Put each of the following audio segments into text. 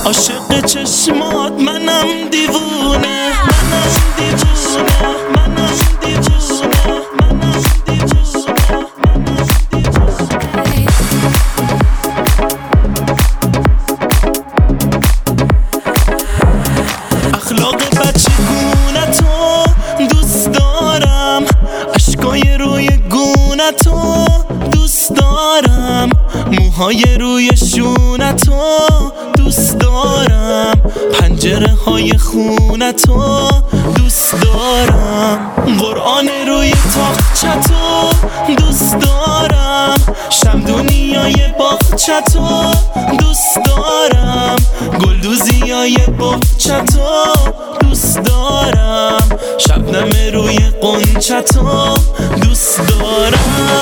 عاشق چشمات منم دیوونه، منم دیوونه، منم دیوونه، منم دیوونه، منم دیوونه. اخلاق بچگونتو دوست دارم، اشکای روی گونتو دوست دارم، موهای روی شونتو دوست دارم، پنجره های خونتو دوست دارم، قرآن روی تاقچتو دوست دارم، شمدونیای باغچتو دوست دارم، گلدوزیای باغچتو دوست دارم، شبنم روی قنچتو دوست دارم.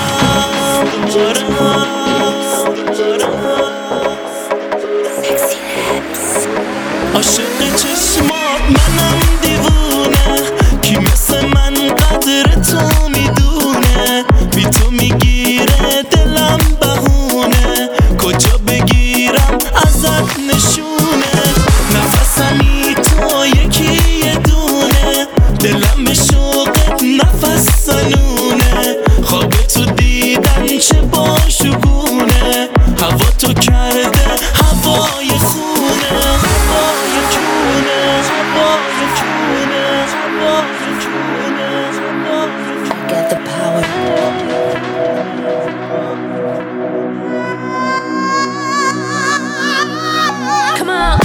عاشق چشمات منم دیوونه، کی مثل من قدر تو میدونه، بی تو میگیره دلم بهونه، کجا بگیرم ازت نشونه، نفسمی تو یکی یه دونه، دلم به شوقت نفس سنونه، خواب تو دیدن چه باشگونه، هوا تو کرده هوای خونه، هوای کونه، هوای کونه، هوای کونه، هوای کونه. Get the power. Come on.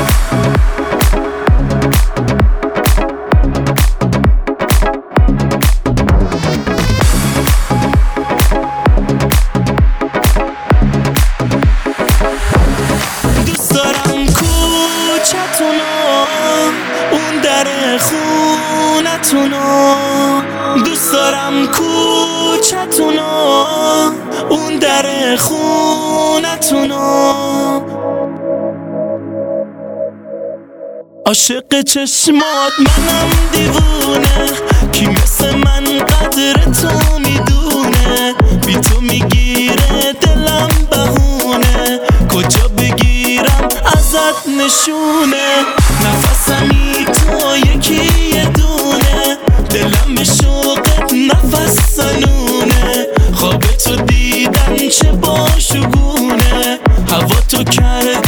دوست دارم کوچتونو، اون در خونتونو، دوست دارم کوچتونو، اون در خونتونو. عاشق چشمات منم دیوونه، کی مثل من قدر تو میدونه، بی تو میگیره دلم بهونه، کجا بگیرم ازت نشونه، نفسمی تو یکی یه دونه، دلم به شوقت نفس سنونه، خواب تو دیدن چه باشگونه، هوا تو کرده